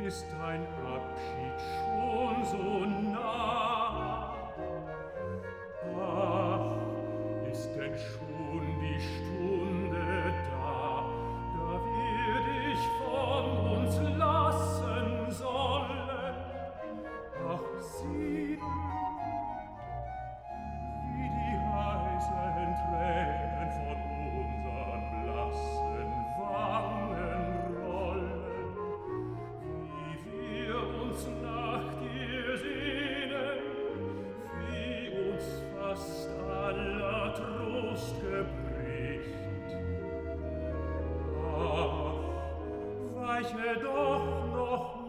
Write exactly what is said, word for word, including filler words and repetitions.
ist dein Abschied schon so nah. Ach, ist denn schon die Stunde da, da werd ich von uns lassen sollen. Ach, sieh, wie die heißen Tränen von unseren blassen Wangen rollen, wie wir uns nach dir sehnen, wie uns fast aller Trost gebricht. Ach, weiche doch noch